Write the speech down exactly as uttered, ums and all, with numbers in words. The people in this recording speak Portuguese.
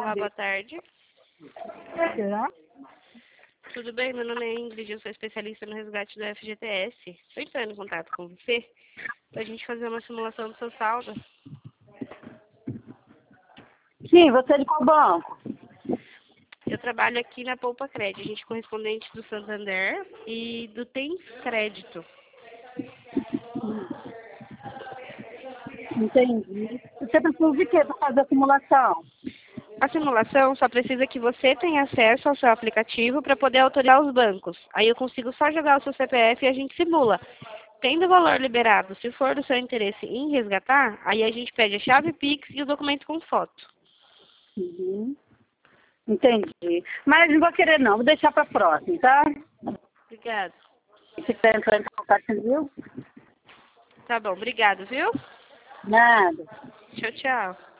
Olá, boa tarde. Será? Tudo bem? Meu nome é Ingrid, eu sou especialista no resgate do F G T S. Estou entrando em contato com você para a gente fazer uma simulação do seu saldo. Sim, você é de qual banco? Eu trabalho aqui na Poupa Crédito, a gente é correspondente do Santander e do Tem Crédito. Entendi. Você precisa de quê para fazer a simulação? A simulação só precisa que você tenha acesso ao seu aplicativo para poder autorizar os bancos. Aí eu consigo só jogar o seu C P F e a gente simula. Tendo o valor liberado, se for do seu interesse em resgatar, aí a gente pede a chave Pix e o documento com foto. Uhum. Entendi. Mas não vou querer não, vou deixar para próximo, tá? Obrigada. Se quiser entrar em contato comigo? Tá bom, obrigado, viu? Nada. Tchau, tchau.